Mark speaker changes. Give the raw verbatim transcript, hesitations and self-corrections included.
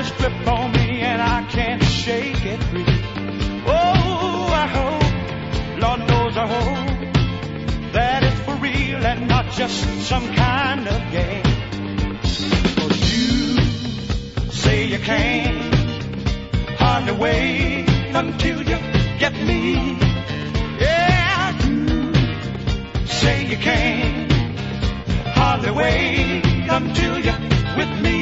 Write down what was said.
Speaker 1: its grip on me and I can't shake it free. Oh, I hope, Lord knows I hope, that it's for real and not just some kind of game. 'Cause you say you can't hardly wait until you get me. Yeah, you say you can't hardly wait until you're with me.